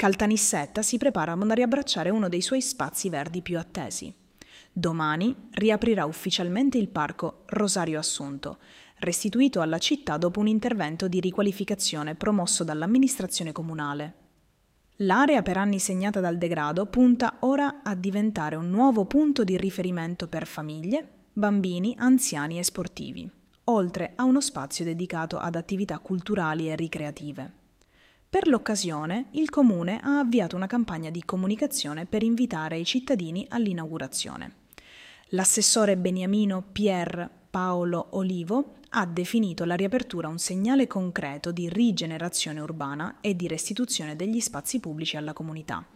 Caltanissetta si prepara a riabbracciare uno dei suoi spazi verdi più attesi. Domani riaprirà ufficialmente il parco Rosario Assunto, restituito alla città dopo un intervento di riqualificazione promosso dall'amministrazione comunale. L'area per anni segnata dal degrado punta ora a diventare un nuovo punto di riferimento per famiglie, bambini, anziani e sportivi, oltre a uno spazio dedicato ad attività culturali e ricreative. Per l'occasione, il Comune ha avviato una campagna di comunicazione per invitare i cittadini all'inaugurazione. L'assessore beniamino Pier Paolo Olivo ha definito la riapertura un segnale concreto di rigenerazione urbana e di restituzione degli spazi pubblici alla comunità.